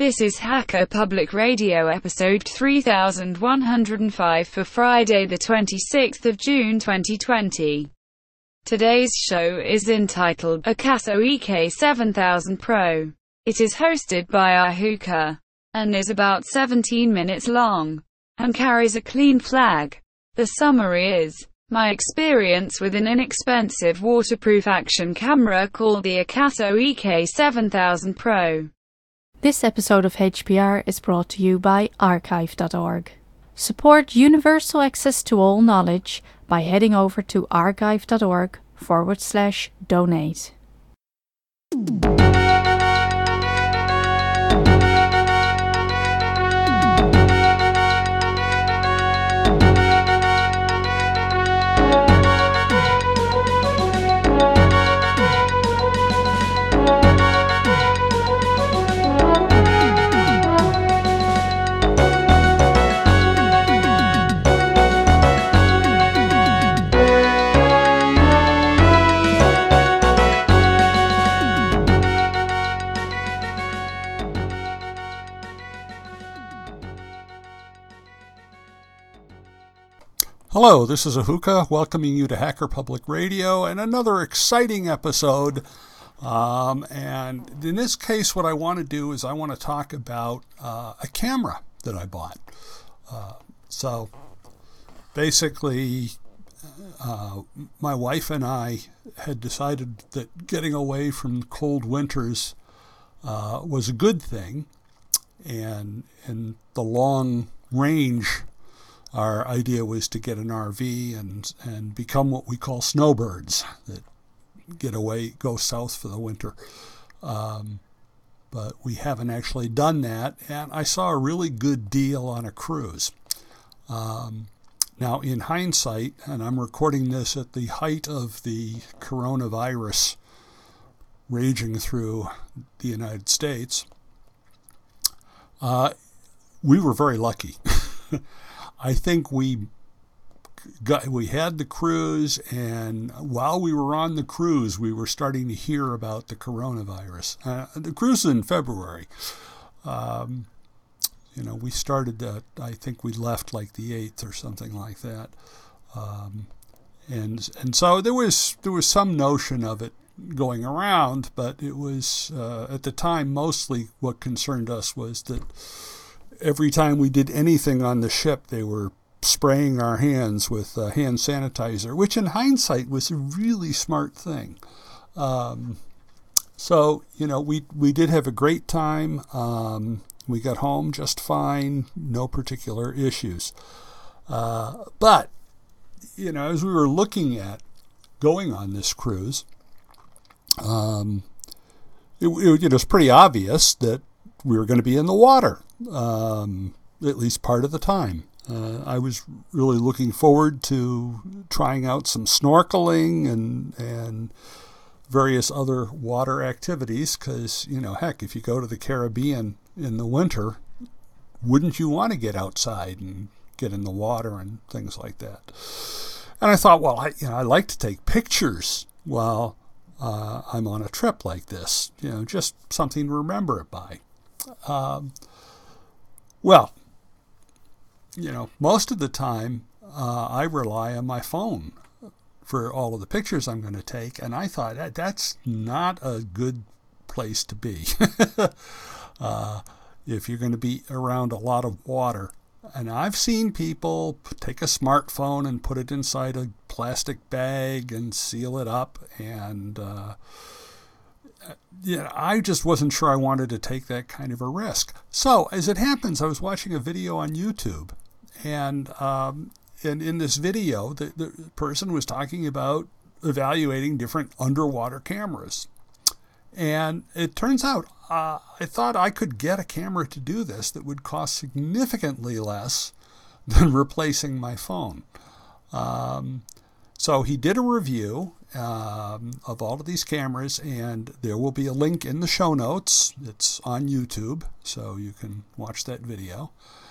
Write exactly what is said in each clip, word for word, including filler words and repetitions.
This is Hacker Public Radio episode three thousand one hundred five for Friday the twenty-sixth of June twenty twenty. Today's show is entitled Akaso E K seven thousand Pro. It is hosted by Ahuka and is about seventeen minutes long and carries a clean flag. The summary is my experience with an inexpensive waterproof action camera called the Akaso E K seven thousand Pro. This episode of H P R is brought to you by archive dot org. Support universal access to all knowledge by heading over to archive dot org forward slash donate. Hello, this is Ahuka welcoming you to Hacker Public Radio and another exciting episode. Um, and in this case, what I want to do is I want to talk about uh, a camera that I bought. Uh, so basically, uh, my wife and I had decided that getting away from cold winters uh, was a good thing. And in the long range, our idea was to get an R V and and become what we call snowbirds that get away, go south for the winter. Um, but we haven't actually done that, and I saw a really good deal on a cruise. Um, now, in hindsight, and I'm recording this at the height of the coronavirus raging through the United States, uh, we were very lucky. I think we got, we had the cruise, and while we were on the cruise, we were starting to hear about the coronavirus. Uh, the cruise in February. Um, you know, we started that, I think we left like the eighth or something like that. Um, and and so there was there was some notion of it going around, but it was, uh, at the time, mostly what concerned us was that every time we did anything on the ship, they were spraying our hands with uh, hand sanitizer, which in hindsight was a really smart thing. Um, so, you know, we, we did have a great time. Um, we got home just fine, no particular issues. Uh, but, you know, as we were looking at going on this cruise, um, it, it, it was pretty obvious that we were going to be in the water, um, at least part of the time. Uh, I was really looking forward to trying out some snorkeling and and various other water activities because, you know, heck, if you go to the Caribbean in the winter, wouldn't you want to get outside and get in the water and things like that? And I thought, well, I, you know, I like to take pictures while uh, I'm on a trip like this, you know, just something to remember it by. Um, well, you know, most of the time uh, I rely on my phone for all of the pictures I'm going to take, and I thought that that's not a good place to be uh, if you're going to be around a lot of water. And I've seen people take a smartphone and put it inside a plastic bag and seal it up, and uh, yeah, I just wasn't sure I wanted to take that kind of a risk. So, as it happens, I was watching a video on YouTube, and um, and in this video, the, the person was talking about evaluating different underwater cameras. And it turns out, uh, I thought I could get a camera to do this that would cost significantly less than replacing my phone. Um, so he did a review Um, of all of these cameras, and there will be a link in the show notes. It's on YouTube, so you can watch that video.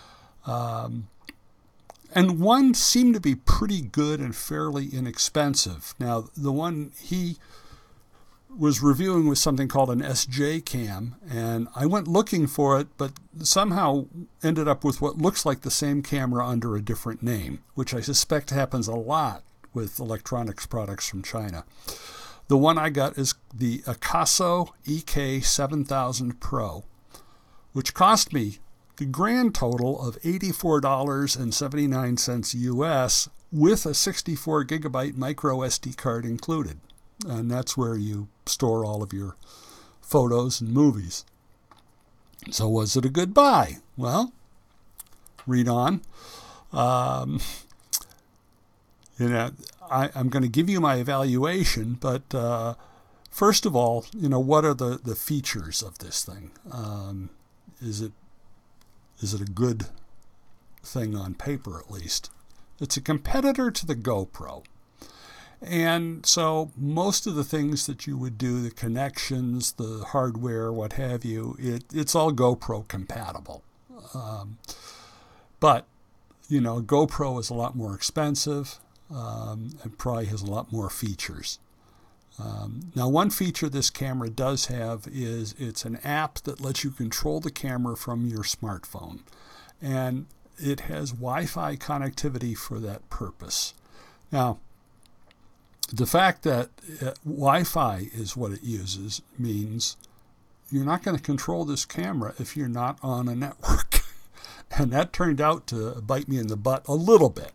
Um, and one seemed to be pretty good and fairly inexpensive. Now, the one he was reviewing with something called an S J cam, and I went looking for it, but somehow ended up with what looks like the same camera under a different name, which I suspect happens a lot with electronics products from China. The one I got is the Akaso E K seven thousand Pro, which cost me the grand total of eighty-four dollars and seventy-nine cents U S with a sixty-four gigabyte micro S D card included. And that's where you store all of your photos and movies. So was it a good buy? Well, read on. Um, you know, I, I'm going to give you my evaluation, but uh, first of all, you know, what are the, the features of this thing? Um, is it is it a good thing on paper, at least? It's a competitor to the GoPro. And so most of the things that you would do, the connections, the hardware, what have you, it, it's all GoPro compatible. Um, but, you know, GoPro is a lot more expensive um, and probably has a lot more features. Um, now, one feature this camera does have is it's an app that lets you control the camera from your smartphone. And it has Wi-Fi connectivity for that purpose. Now, the fact that uh, Wi-Fi is what it uses means you're not going to control this camera if you're not on a network. And that turned out to bite me in the butt a little bit.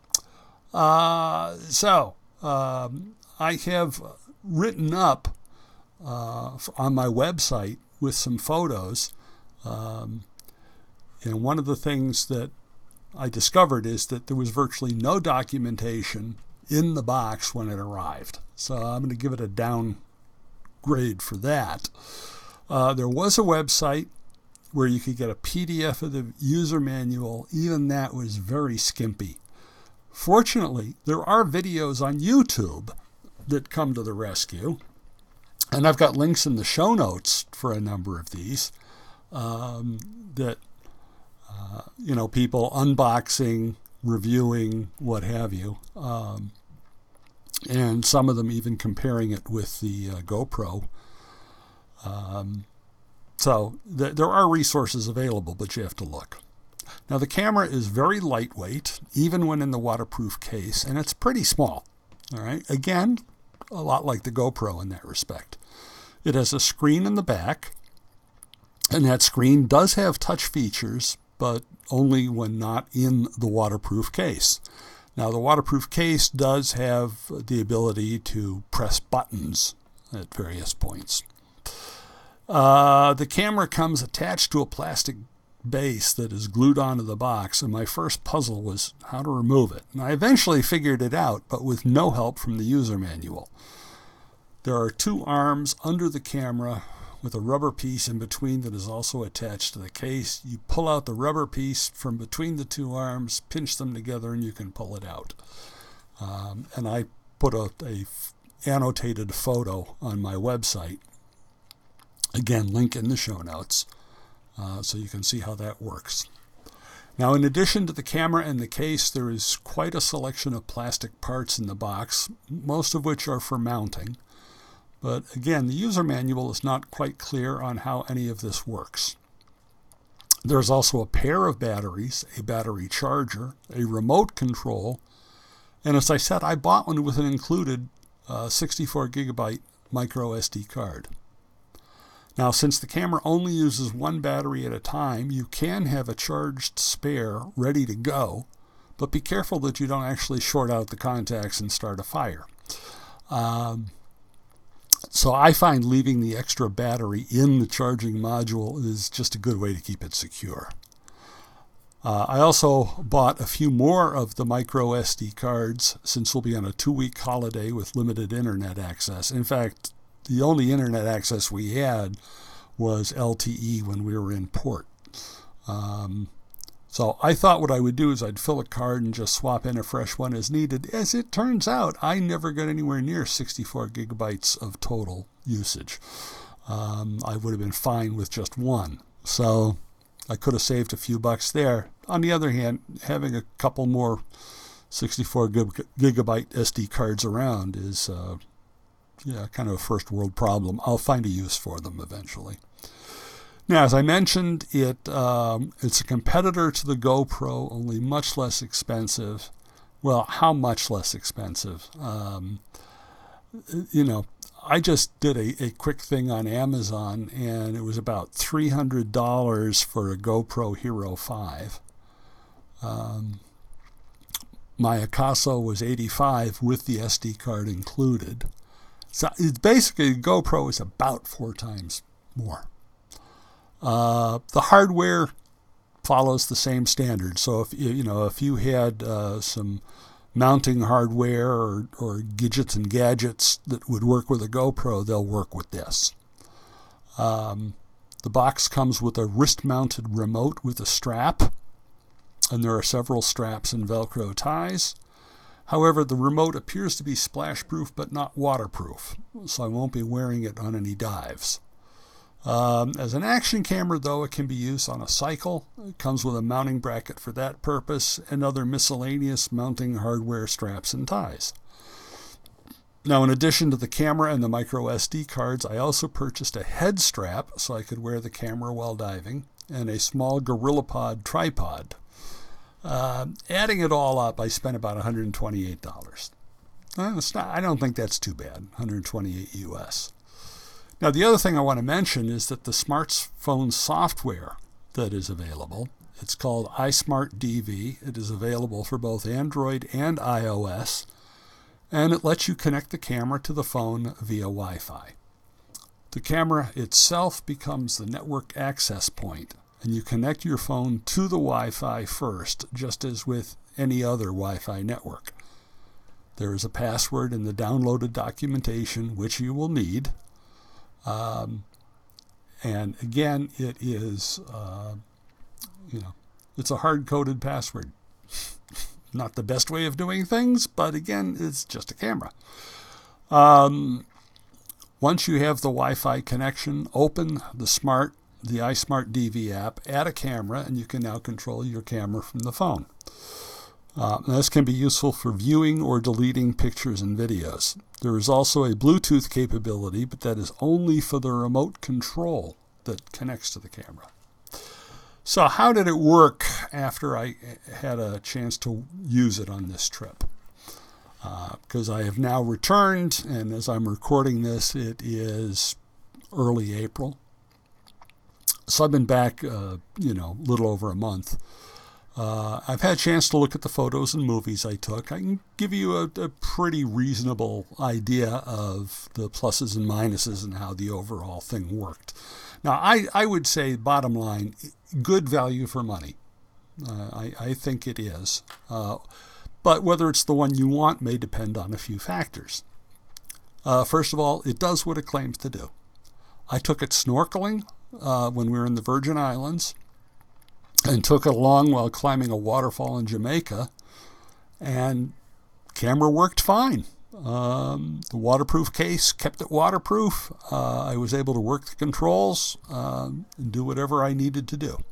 Uh, so, um, I have written up uh, on my website with some photos. Um, and one of the things that I discovered is that there was virtually no documentation in the box when it arrived. So I'm going to give it a downgrade for that. Uh, there was a website where you could get a P D F of the user manual. Even that was very skimpy. Fortunately, there are videos on YouTube that come to the rescue. And I've got links in the show notes for a number of these um, that, uh, you know, people unboxing, reviewing, what have you. Um, and some of them even comparing it with the uh, GoPro. Um, so th- there are resources available, but you have to look. Now, the camera is very lightweight, even when in the waterproof case, and it's pretty small. All right. Again, a lot like the GoPro in that respect. It has a screen in the back, and that screen does have touch features, but only when not in the waterproof case. Now, the waterproof case does have the ability to press buttons at various points. Uh, the camera comes attached to a plastic base that is glued onto the box, and my first puzzle was how to remove it. And I eventually figured it out, but with no help from the user manual. There are two arms under the camera with a rubber piece in between that is also attached to the case. You pull out the rubber piece from between the two arms, pinch them together, and you can pull it out. Um, and I put a, a annotated photo on my website. Again, link in the show notes, uh, so you can see how that works. Now, in addition to the camera and the case, there is quite a selection of plastic parts in the box, most of which are for mounting. But again, the user manual is not quite clear on how any of this works. There's also a pair of batteries, a battery charger, a remote control, and as I said, I bought one with an included uh, sixty-four gigabyte micro S D card. Now, since the camera only uses one battery at a time, you can have a charged spare ready to go, but be careful that you don't actually short out the contacts and start a fire. Um, So I find leaving the extra battery in the charging module is just a good way to keep it secure. Uh, I also bought a few more of the micro S D cards since we'll be on a two-week holiday with limited internet access. In fact, the only internet access we had was L T E when we were in port. Um, So I thought what I would do is I'd fill a card and just swap in a fresh one as needed. As it turns out, I never got anywhere near sixty-four gigabytes of total usage. Um, I would have been fine with just one. So I could have saved a few bucks there. On the other hand, having a couple more sixty-four gigabyte S D cards around is uh, yeah, kind of a first world problem. I'll find a use for them eventually. Now, as I mentioned, it um, it's a competitor to the GoPro, only much less expensive. Well, how much less expensive? Um, you know, I just did a, a quick thing on Amazon, and it was about three hundred dollars for a GoPro Hero five. Um, my Akaso was eighty-five dollars with the S D card included. So it's basically, GoPro is about four times more. Uh, the hardware follows the same standard. So if you, you know if you had uh, some mounting hardware or, or gadgets and gadgets that would work with a GoPro, they'll work with this. Um, the box comes with a wrist-mounted remote with a strap, and there are several straps and Velcro ties. However, the remote appears to be splash-proof but not waterproof, so I won't be wearing it on any dives. Um, as an action camera, though, it can be used on a cycle. It comes with a mounting bracket for that purpose and other miscellaneous mounting hardware, straps, and ties. Now, in addition to the camera and the micro S D cards, I also purchased a head strap so I could wear the camera while diving, and a small GorillaPod tripod. Uh, adding it all up, I spent about one hundred twenty-eight dollars. Uh, it's not, I don't think that's too bad, one hundred twenty-eight U S. Now, the other thing I want to mention is that the smartphone software that is available, it's called iSmart D V. It is available for both Android and iOS, and it lets you connect the camera to the phone via Wi-Fi. The camera itself becomes the network access point, and you connect your phone to the Wi-Fi first, just as with any other Wi-Fi network. There is a password in the downloaded documentation, which you will need. Um, and again, it is, uh, you know, it's a hard-coded password. Not the best way of doing things, but again, it's just a camera. Um, once you have the Wi-Fi connection, open the smart, the iSmart D V app, add a camera, and you can now control your camera from the phone. Uh, this can be useful for viewing or deleting pictures and videos. There is also a Bluetooth capability, but that is only for the remote control that connects to the camera. So how did it work after I had a chance to use it on this trip? Because uh, I have now returned, and as I'm recording this, it is early April. So I've been back, uh, you know, a little over a month. Uh, I've had a chance to look at the photos and movies I took. I can give you a, a pretty reasonable idea of the pluses and minuses and how the overall thing worked. Now, I, I would say, bottom line, good value for money. Uh, I, I think it is. Uh, but whether it's the one you want may depend on a few factors. Uh, first of all, it does what it claims to do. I took it snorkeling uh, when we were in the Virgin Islands, and took it along while climbing a waterfall in Jamaica, and camera worked fine. Um, the waterproof case kept it waterproof. Uh, I was able to work the controls um, and do whatever I needed to do.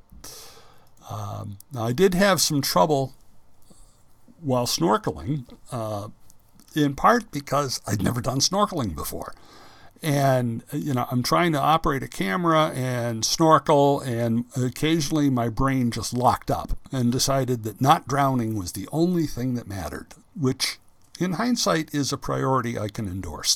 Um, now, I did have some trouble while snorkeling, uh, in part because I'd never done snorkeling before. And, you know, I'm trying to operate a camera and snorkel, and occasionally my brain just locked up and decided that not drowning was the only thing that mattered, which in hindsight is a priority I can endorse.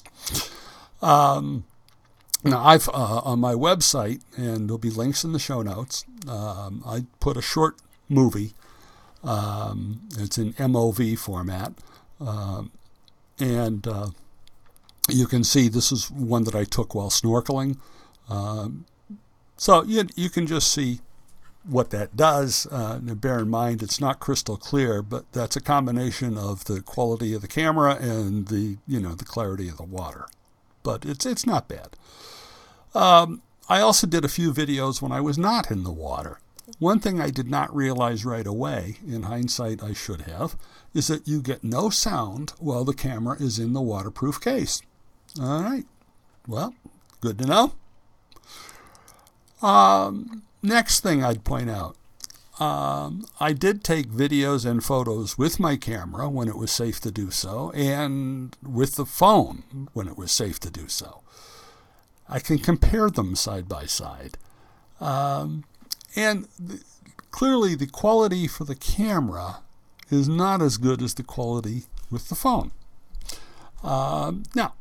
Um, now, I've uh, on my website, and there'll be links in the show notes, um, I put a short movie. Um, it's in M O V format. Um, and... Uh, You can see this is one that I took while snorkeling. Um, so you, you can just see what that does. Uh, and bear in mind, it's not crystal clear, but that's a combination of the quality of the camera and the, you know, the clarity of the water. But it's it's not bad. Um, I also did a few videos when I was not in the water. One thing I did not realize right away, in hindsight I should have, is that you get no sound while the camera is in the waterproof case. All right. Well, good to know. Um, next thing I'd point out, um, I did take videos and photos with my camera when it was safe to do so, and with the phone when it was safe to do so. I can compare them side by side. Um, and th- clearly the quality for the camera is not as good as the quality with the phone. Um, now,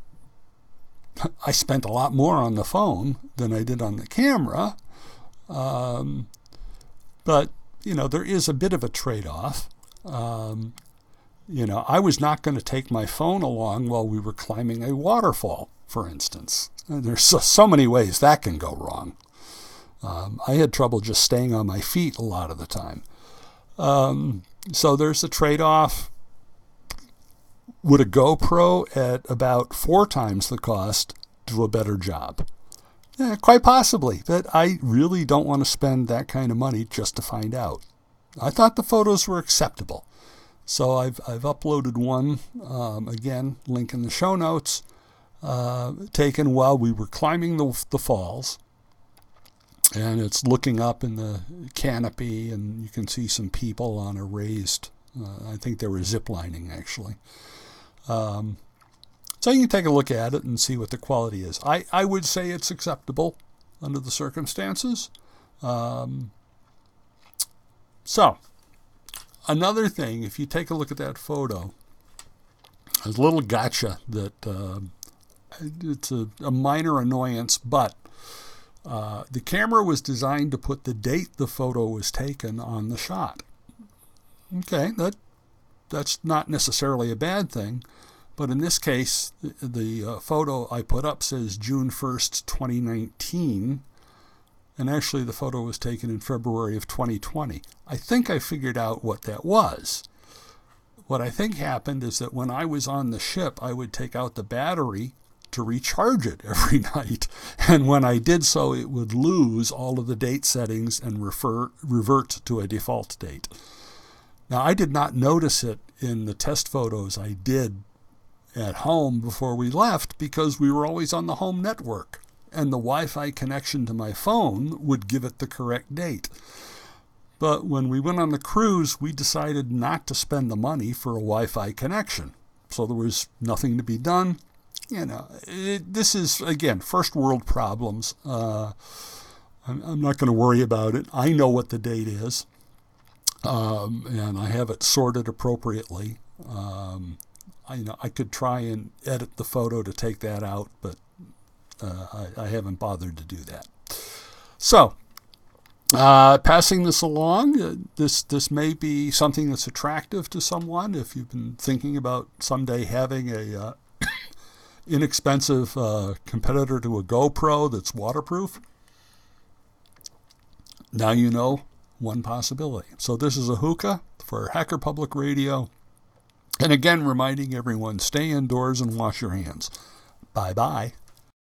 I spent a lot more on the phone than I did on the camera. Um, but, you know, there is a bit of a trade-off. Um, you know, I was not going to take my phone along while we were climbing a waterfall, for instance. And there's so, so many ways that can go wrong. Um, I had trouble just staying on my feet a lot of the time. Um, so there's a trade-off. Would a GoPro at about four times the cost do a better job? Yeah, quite possibly, but I really don't want to spend that kind of money just to find out. I thought the photos were acceptable. So I've I've uploaded one, um, again, link in the show notes, uh, taken while we were climbing the, the falls. And it's looking up in the canopy, and you can see some people on a raised, uh, I think they were ziplining actually. Um, so you can take a look at it and see what the quality is. I, I would say it's acceptable under the circumstances. Um, so, another thing, if you take a look at that photo, there's a little gotcha that uh, it's a, a minor annoyance, but uh, the camera was designed to put the date the photo was taken on the shot. Okay, that that's not necessarily a bad thing. But in this case, the, the uh, photo I put up says June first, twenty nineteen, and actually the photo was taken in February of twenty twenty. I think I figured out what that was. What I think happened is that when I was on the ship, I would take out the battery to recharge it every night, and when I did so, it would lose all of the date settings and refer, revert to a default date. Now, I did not notice it in the test photos I did at home before we left because we were always on the home network, and the Wi-Fi connection to my phone would give it the correct date. But when we went on the cruise, we decided not to spend the money for a Wi-Fi connection. So there was nothing to be done. You know, it, this is, again, first world problems. Uh, I'm, I'm not going to worry about it. I know what the date is, um, and I have it sorted appropriately. Um, I, you know, I could try and edit the photo to take that out, but uh, I, I haven't bothered to do that. So, uh, passing this along, uh, this this may be something that's attractive to someone if you've been thinking about someday having a uh, inexpensive uh, competitor to a GoPro that's waterproof. Now you know one possibility. So this is a hookah for Hacker Public Radio. And again, reminding everyone, stay indoors and wash your hands. Bye-bye.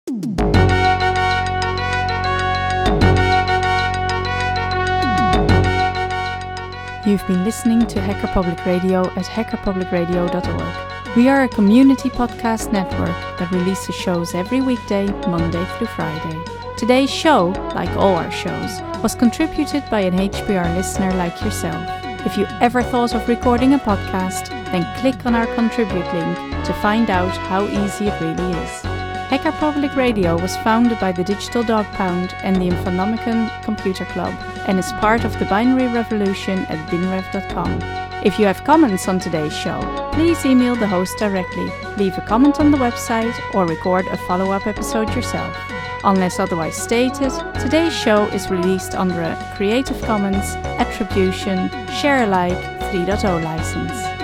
You've been listening to Hacker Public Radio at hacker public radio dot org. We are a community podcast network that releases shows every weekday, Monday through Friday. Today's show, like all our shows, was contributed by an H P R listener like yourself. If you ever thought of recording a podcast, then click on our contribute link to find out how easy it really is. Hacker Public Radio was founded by the Digital Dog Pound and the Infonomicon Computer Club and is part of the binary revolution at binrev dot com. If you have comments on today's show, please email the host directly, leave a comment on the website, or record a follow-up episode yourself. Unless otherwise stated, today's show is released under a Creative Commons Attribution Share Alike three point oh license.